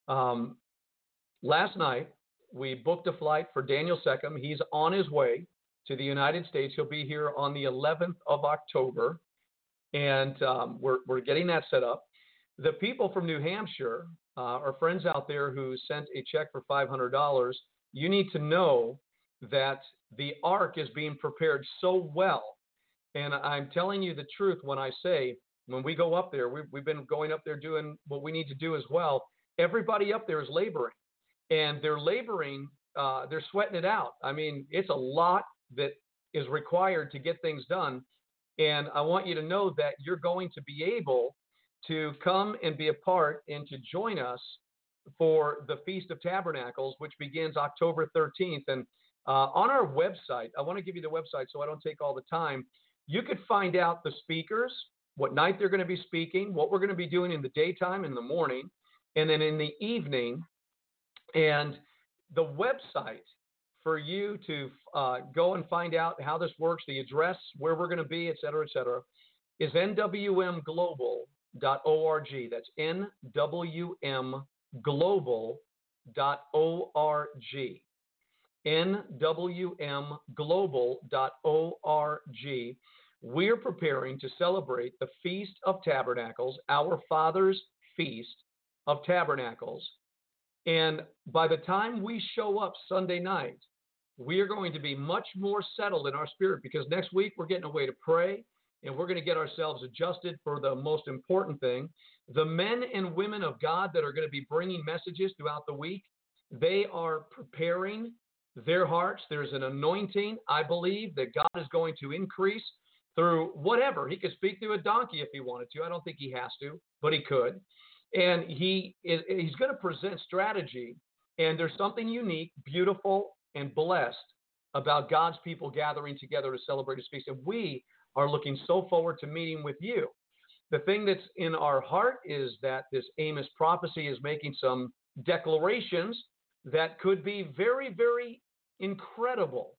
Last night, we booked a flight for Daniel Seckham. He's on his way to the United States. He'll be here on the 11th of October, and we're getting that set up. The people from New Hampshire, our friends out there who sent a check for $500, you need to know that the ark is being prepared so well. And I'm telling you the truth when I say, when we go up there, we've been going up there doing what we need to do as well. Everybody up there is laboring, and they're laboring. They're sweating it out. I mean, it's a lot that is required to get things done. And I want you to know that you're going to be able to come and be a part and to join us for the Feast of Tabernacles, which begins October 13th. And on our website, I want to give you the website so I don't take all the time. You could find out the speakers, what night they're going to be speaking, what we're going to be doing in the daytime, in the morning, and then in the evening. And the website for you to go and find out how this works, the address, where we're going to be, et cetera, is nwmglobal.org. That's nwmglobal.org. nwmglobal.org. We're preparing to celebrate the Feast of Tabernacles, our Father's Feast of Tabernacles. And by the time we show up Sunday night, we are going to be much more settled in our spirit, because next week we're getting away to pray, and we're going to get ourselves adjusted for the most important thing. The men and women of God that are going to be bringing messages throughout the week, they are preparing their hearts. There's an anointing, I believe, that God is going to increase through whatever. He could speak through a donkey if he wanted to. I don't think he has to, but he could. And he's going to present strategy. And there's something unique, beautiful, and blessed about God's people gathering together to celebrate his feast. And we are looking so forward to meeting with you. The thing that's in our heart is that this Amos prophecy is making some declarations that could be very, very incredible.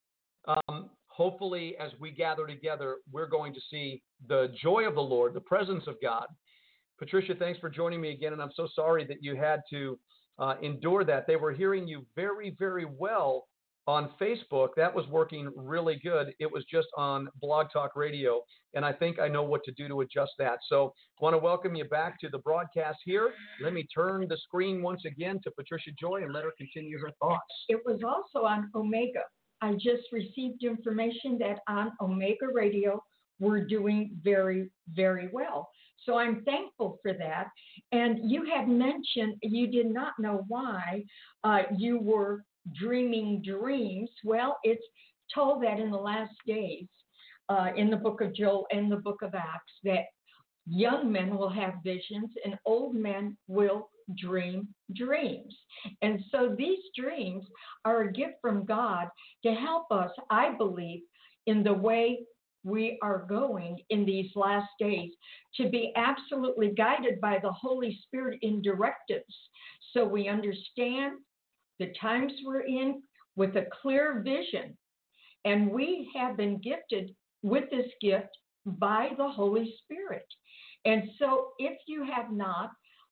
Hopefully, as we gather together, we're going to see the joy of the Lord, the presence of God. Patricia, thanks for joining me again, and I'm so sorry that you had to endure that. They were hearing you very, very well on Facebook. That was working really good. It was just on Blog Talk Radio, and I think I know what to do to adjust that. So I want to welcome you back to the broadcast here. Let me turn the screen once again to Patricia Joy and let her continue her thoughts. It was also on Omega. I just received information that on Omega Radio, we're doing very, very well. So I'm thankful for that. And you had mentioned you did not know why you were dreaming dreams. Well, it's told that in the last days, in the book of Joel and the book of Acts, that young men will have visions and old men will dream dreams. And so these dreams are a gift from God to help us, I believe, in the way we are going in these last days, to be absolutely guided by the Holy Spirit in directives, so we understand the times we're in with a clear vision. And we have been gifted with this gift by the Holy Spirit. And so if you have not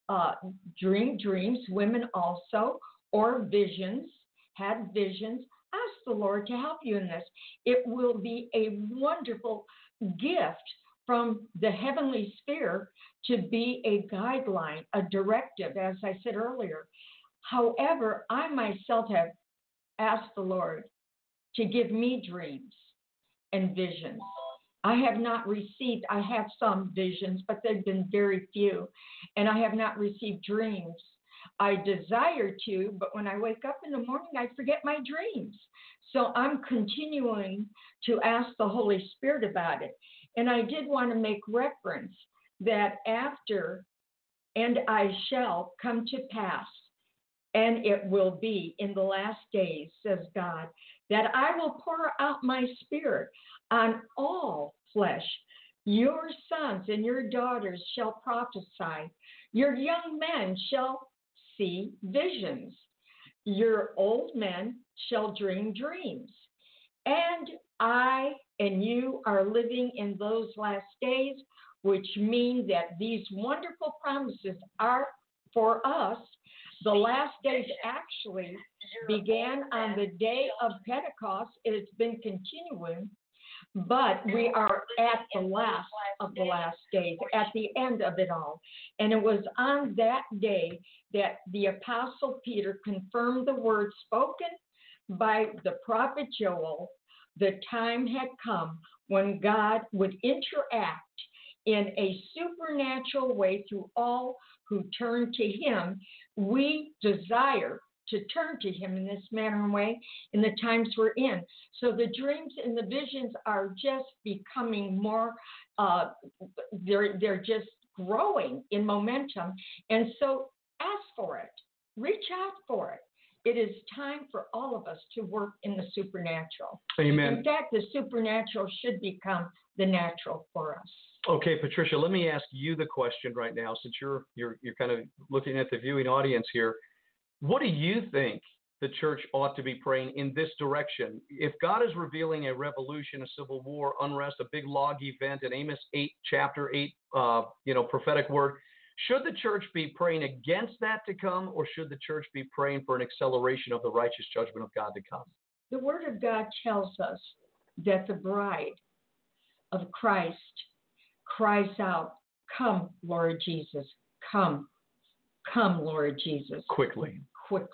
dreamed dreams, women also, or visions, had visions, ask the Lord to help you in this. It will be a wonderful gift from the heavenly sphere to be a guideline, a directive, as I said earlier. However, I myself have asked the Lord to give me dreams and visions. I have not received, I have some visions, but they've been very few, and I have not received dreams. I desire to, but when I wake up in the morning, I forget my dreams. So I'm continuing to ask the Holy Spirit about it. And I did want to make reference that after, and I shall come to pass, and it will be in the last days, says God, that I will pour out my spirit on all flesh. Your sons and your daughters shall prophesy. Your young men shall see visions. Your old men shall dream dreams. And I and you are living in those last days, which mean that these wonderful promises are for us. The last days actually began on the day of Pentecost. It's been continuing, but we are at the last of the last days, at the end of it all. And it was on that day that the Apostle Peter confirmed the word spoken by the prophet Joel. The time had come when God would interact in a supernatural way through all who turn to him. We desire to turn to him in this manner and way in the times we're in. So the dreams and the visions are just becoming more, they're just growing in momentum. And so ask for it, reach out for it. It is time for all of us to work in the supernatural. Amen. In fact, the supernatural should become the natural for us. Okay, Patricia, let me ask you the question right now, since you're kind of looking at the viewing audience here. What do you think the church ought to be praying in this direction? If God is revealing a revolution, a civil war, unrest, a big log event, an Amos 8, chapter 8, prophetic word, should the church be praying against that to come, or should the church be praying for an acceleration of the righteous judgment of God to come? The Word of God tells us that the bride of Christ cries out, "Come, Lord Jesus, come, come, Lord Jesus." Quickly.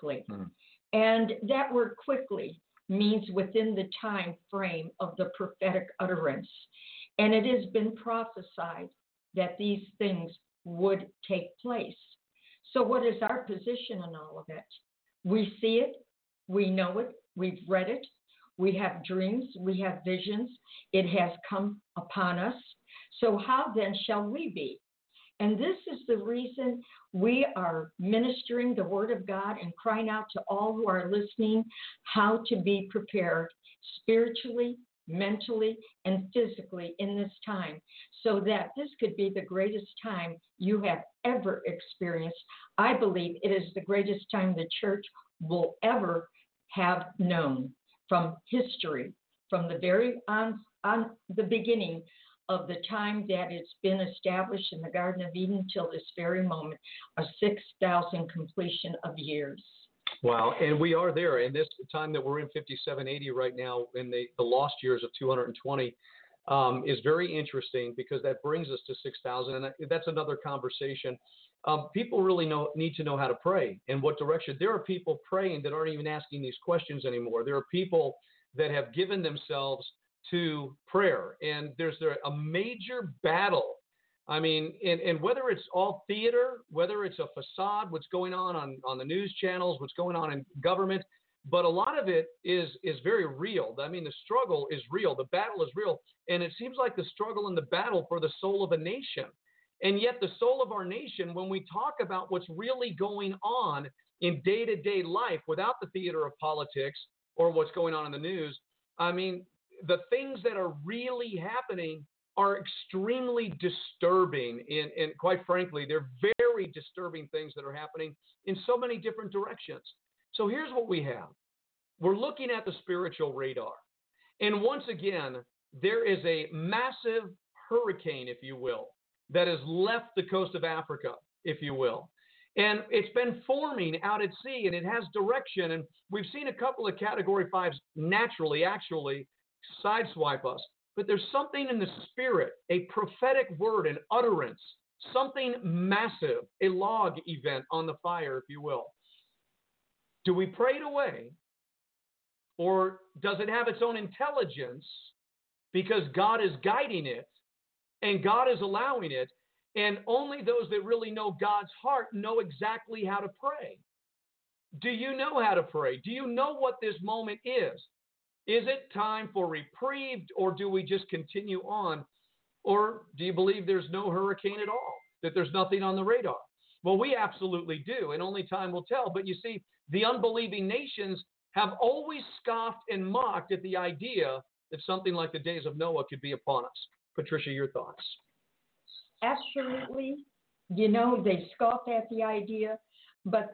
And that word quickly means within the time frame of the prophetic utterance. And it has been prophesied that these things would take place. So what is our position in all of it? We see it, we know it, we've read it, we have dreams, we have visions, it has come upon us. So how then shall we be? And this is the reason we are ministering the Word of God and crying out to all who are listening how to be prepared spiritually, mentally, and physically in this time, so that this could be the greatest time you have ever experienced. I believe it is the greatest time the church will ever have known from history, from the very on the beginning of the time that it's been established in the Garden of Eden till this very moment, a 6,000 completion of years. Wow, and we are there. In this time that we're in 5780 right now, in the lost years of 220, is very interesting, because that brings us to 6,000, and that's another conversation. People really need to know how to pray and what direction. There are people praying that aren't even asking these questions anymore. There are people that have given themselves to prayer, and there's a major battle. I mean, and whether it's all theater, whether it's a facade, what's going on the news channels, what's going on in government, but a lot of it is very real. I mean, the struggle is real. The battle is real. And it seems like the struggle and the battle for the soul of a nation. And yet the soul of our nation, when we talk about what's really going on in day-to-day life without the theater of politics or what's going on in the news, I mean, the things that are really happening are extremely disturbing. And quite frankly, they're very disturbing things that are happening in so many different directions. So here's what we have. We're looking at the spiritual radar. And once again, there is a massive hurricane, if you will, that has left the coast of Africa, if you will. And it's been forming out at sea, and it has direction. And we've seen a couple of Category 5s naturally, actually, sideswipe us. But there's something in the spirit, a prophetic word, an utterance, something massive, a log event on the fire, if you will. Do we pray it away? Or does it have its own intelligence because God is guiding it and God is allowing it? And only those that really know God's heart know exactly how to pray. Do you know how to pray? Do you know what this moment is? Is it time for reprieve, or do we just continue on? Or do you believe there's no hurricane at all, that there's nothing on the radar? Well, we absolutely do, and only time will tell. But you see, the unbelieving nations have always scoffed and mocked at the idea that something like the days of Noah could be upon us. Patricia, your thoughts? Absolutely. You know, they scoff at the idea, but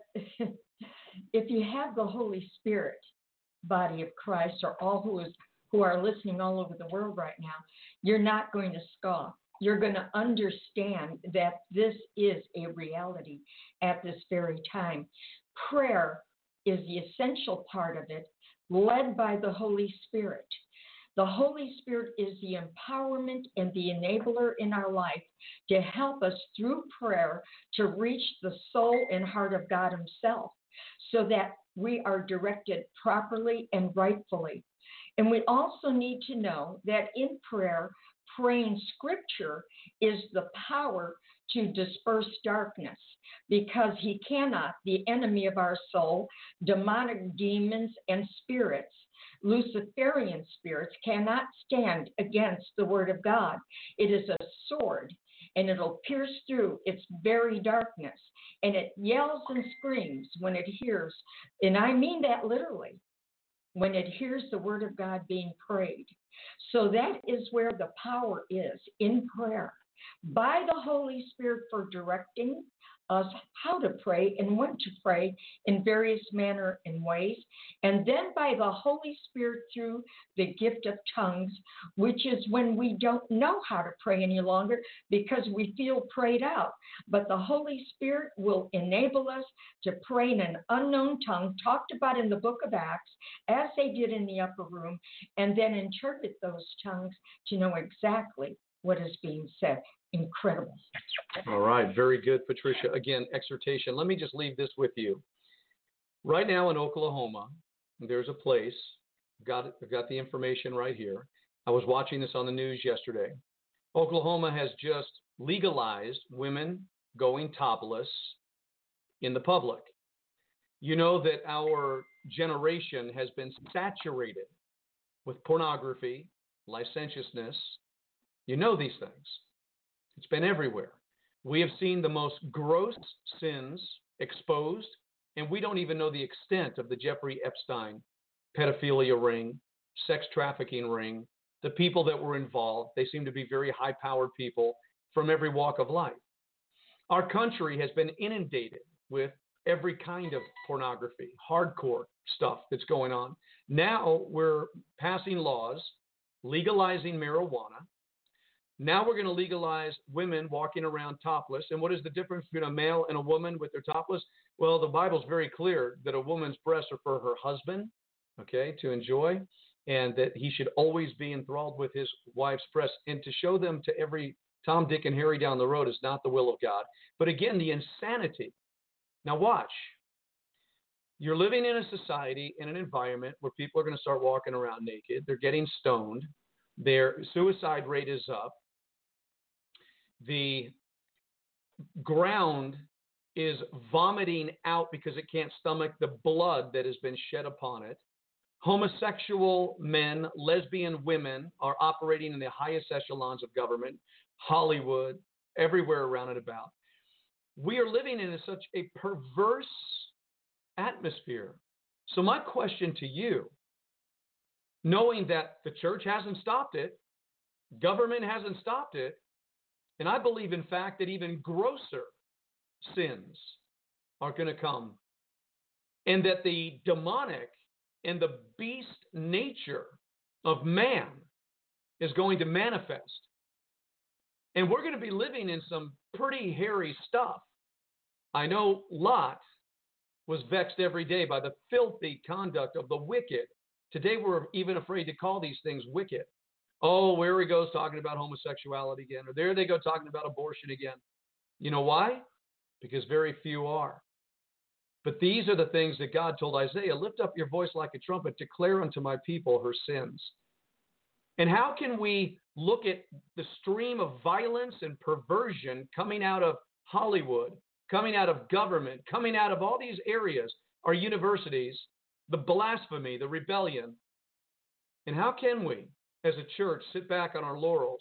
if you have the Holy Spirit, body of Christ, or all who are listening all over the world right now, you're not going to scoff. You're going to understand that this is a reality at this very time. Prayer is the essential part of it, led by the Holy Spirit. The Holy Spirit is the empowerment and the enabler in our life to help us through prayer to reach the soul and heart of God Himself, so that we are directed properly and rightfully. And we also need to know that in prayer, praying Scripture is the power to disperse darkness, because he cannot, the enemy of our soul, demonic demons and spirits, Luciferian spirits, cannot stand against the word of God. It is a sword, and it'll pierce through its very darkness, and it yells and screams when it hears, and I mean that literally, when it hears the word of God being prayed. So that is where the power is, in prayer, by the Holy Spirit, for directing us how to pray and when to pray in various manner and ways, and then by the Holy Spirit through the gift of tongues, which is when we don't know how to pray any longer because we feel prayed out. But the Holy Spirit will enable us to pray in an unknown tongue, talked about in the book of Acts, as they did in the upper room, and then interpret those tongues to know exactly what is being said. Incredible. All right. Very good, Patricia. Again, exhortation. Let me just leave this with you. Right now in Oklahoma, there's a place. I've got the information right here. I was watching this on the news yesterday. Oklahoma has just legalized women going topless in the public. You know that our generation has been saturated with pornography, licentiousness. You know these things. It's been everywhere. We have seen the most gross sins exposed, and we don't even know the extent of the Jeffrey Epstein pedophilia ring, sex trafficking ring, the people that were involved. They seem to be very high-powered people from every walk of life. Our country has been inundated with every kind of pornography, hardcore stuff that's going on. Now we're passing laws legalizing marijuana. Now we're going to legalize women walking around topless. And what is the difference between a male and a woman with their topless? Well, the Bible's very clear that a woman's breasts are for her husband, okay, to enjoy, and that he should always be enthralled with his wife's breasts. And to show them to every Tom, Dick, and Harry down the road is not the will of God. But again, the insanity. Now watch. You're living in a society, in an environment where people are going to start walking around naked. They're getting stoned. Their suicide rate is up. The ground is vomiting out because it can't stomach the blood that has been shed upon it. Homosexual men, lesbian women are operating in the highest echelons of government, Hollywood, everywhere around and about. We are living in such a perverse atmosphere. So my question to you, knowing that the church hasn't stopped it, government hasn't stopped it, and I believe, in fact, that even grosser sins are going to come, and that the demonic and the beast nature of man is going to manifest. And we're going to be living in some pretty hairy stuff. I know Lot was vexed every day by the filthy conduct of the wicked. Today we're even afraid to call these things wicked. Oh, where he goes talking about homosexuality again, or there they go talking about abortion again. You know why? Because very few are. But these are the things that God told Isaiah, lift up your voice like a trumpet, declare unto my people her sins. And how can we look at the stream of violence and perversion coming out of Hollywood, coming out of government, coming out of all these areas, our universities, the blasphemy, the rebellion? And how can we, as a church, sit back on our laurels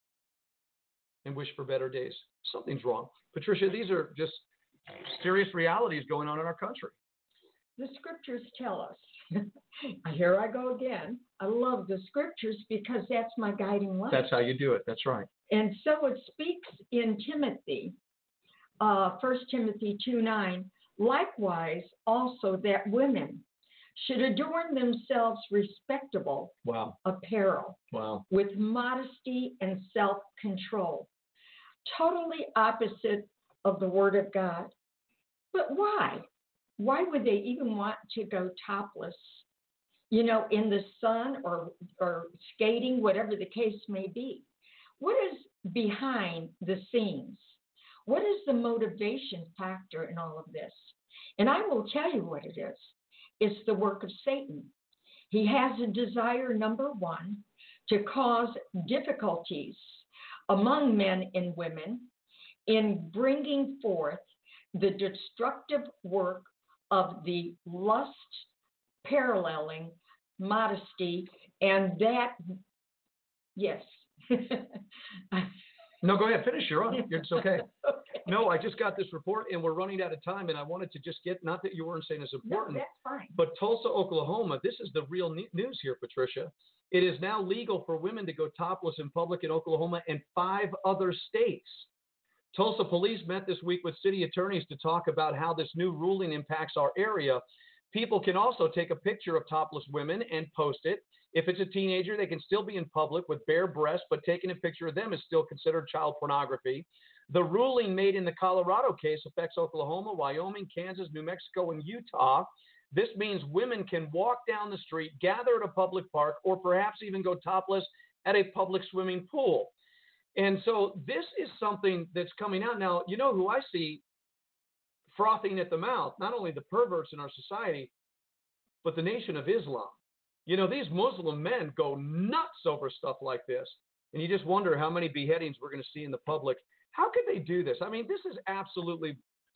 and wish for better days? Something's wrong. Patricia, these are just serious realities going on in our country. The scriptures tell us. Here I go again. I love the scriptures because that's my guiding light. That's how you do it. That's right. And so it speaks in Timothy, 1 Timothy 2:9, likewise also that women should adorn themselves respectable apparel with modesty and self-control. Totally opposite of the Word of God. But why? Why would they even want to go topless, in the sun or skating, whatever the case may be? What is behind the scenes? What is the motivation factor in all of this? And I will tell you what it is. It's the work of Satan. He has a desire, number one, to cause difficulties among men and women, in bringing forth the destructive work of the lust, paralleling, modesty, and that, yes. No, go ahead. Finish. You're on. It's okay. Okay. No, I just got this report, and we're running out of time, and I wanted to just get, not that you weren't saying it's important, No, that's fine. but Tulsa, Oklahoma, this is the real news here, Patricia. It is now legal for women to go topless in public in Oklahoma and 5 other states. Tulsa police met this week with city attorneys to talk about how this new ruling impacts our area. People can also take a picture of topless women and post it. If it's a teenager, they can still be in public with bare breasts, but taking a picture of them is still considered child pornography. The ruling made in the Colorado case affects Oklahoma, Wyoming, Kansas, New Mexico, and Utah. This means women can walk down the street, gather at a public park, or perhaps even go topless at a public swimming pool. And so this is something that's coming out. Now, you know who I see frothing at the mouth? Not only the perverts in our society, but the Nation of Islam. You know, these Muslim men go nuts over stuff like this. And you just wonder how many beheadings we're going to see in the public. How could they do this? I mean, this is absolutely...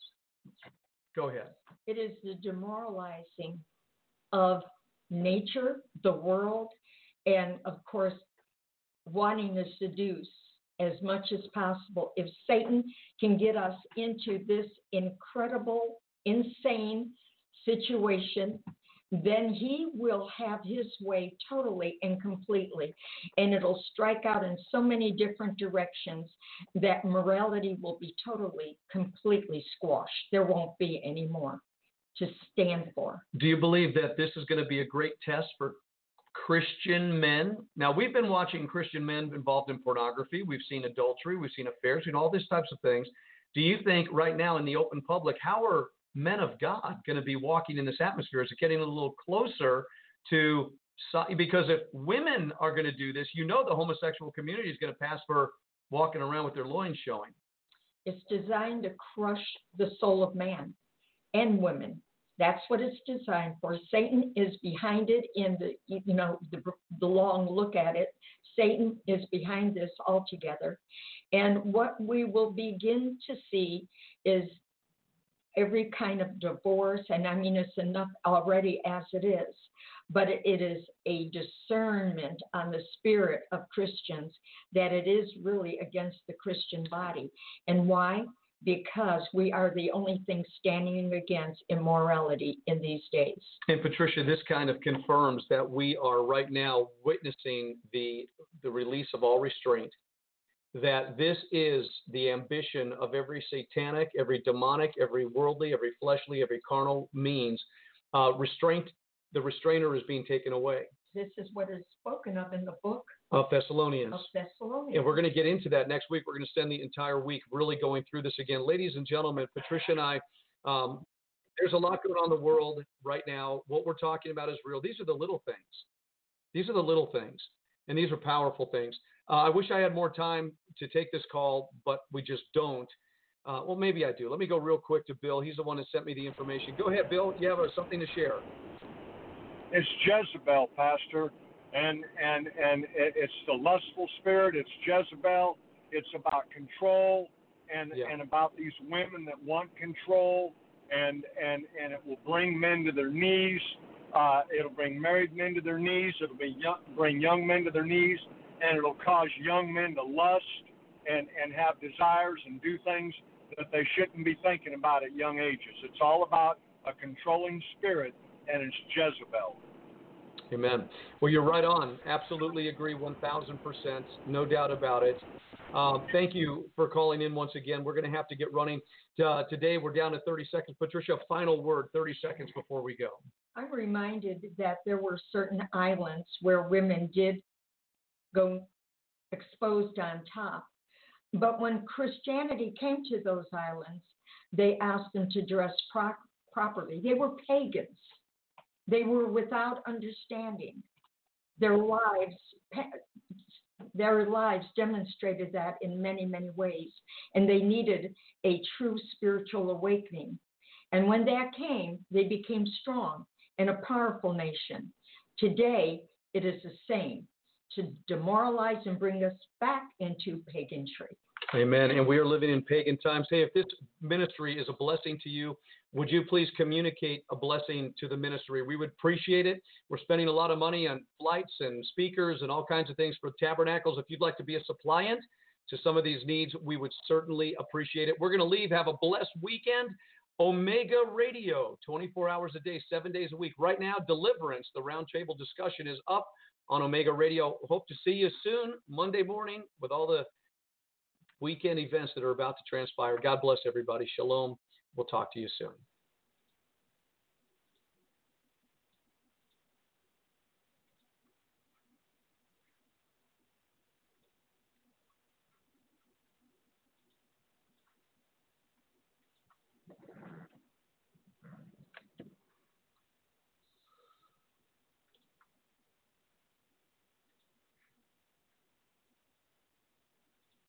Go ahead. It is the demoralizing of nature, the world, and, of course, wanting to seduce as much as possible. If Satan can get us into this incredible, insane situation, then he will have his way totally and completely. And it'll strike out in so many different directions that morality will be totally, completely squashed. There won't be any more to stand for. Do you believe that this is going to be a great test for Christian men? Now, we've been watching Christian men involved in pornography. We've seen adultery. We've seen affairs. We've seen all these types of things. Do you think right now in the open public, how are men of God going to be walking in this atmosphere? Is it getting a little closer to, because if women are going to do this, you know the homosexual community is going to pass for walking around with their loins showing. It's designed to crush the soul of man and women. That's what it's designed for. Satan is behind it in the long look at it. Satan is behind this altogether. And what we will begin to see is every kind of divorce, and I mean, it's enough already as it is, but it is a discernment on the spirit of Christians that it is really against the Christian body. And why? Because we are the only thing standing against immorality in these days. And Patricia, this kind of confirms that we are right now witnessing the release of all restraint, that this is the ambition of every satanic, every demonic, every worldly, every fleshly, every carnal means. Restraint, the restrainer is being taken away. This is what is spoken of in the book of Thessalonians. And we're going to get into that next week. We're going to spend the entire week really going through this again. Ladies and gentlemen, Patricia and I, there's a lot going on in the world right now. What we're talking about is real. These are the little things. These are the little things, and these are powerful things. I wish I had more time to take this call, but we just don't. Well, maybe I do. Let me go real quick to Bill. He's the one that sent me the information. Go ahead, Bill. You have something to share. It's Jezebel, Pastor, and it's the lustful spirit. It's Jezebel. It's about control and about these women that want control, and it will bring men to their knees. It'll bring married men to their knees. It'll bring young men to their knees, and it'll cause young men to lust and have desires and do things that they shouldn't be thinking about at young ages. It's all about a controlling spirit, and it's Jezebel. Amen. Well, you're right on. Absolutely agree 1,000%. No doubt about it. Thank you for calling in once again. We're going to have to get running. Today, we're down to 30 seconds. Patricia, final word, 30 seconds before we go. I'm reminded that there were certain islands where women did go exposed on top. But when Christianity came to those islands, they asked them to dress properly. They were pagans. They were without understanding. Their lives demonstrated that in many, many ways. And they needed a true spiritual awakening. And when that came, they became strong and a powerful nation. Today, it is the same, to demoralize and bring us back into paganry. Amen. And we are living in pagan times. Hey, if this ministry is a blessing to you, would you please communicate a blessing to the ministry? We would appreciate it. We're spending a lot of money on flights and speakers and all kinds of things for Tabernacles. If you'd like to be a suppliant to some of these needs, we would certainly appreciate it. We're going to leave. Have a blessed weekend. Omega Radio, 24 hours a day, 7 days a week. Right now, Deliverance, the roundtable discussion, is up on Omega Radio. Hope to see you soon, Monday morning, with all the weekend events that are about to transpire. God bless everybody. Shalom. We'll talk to you soon.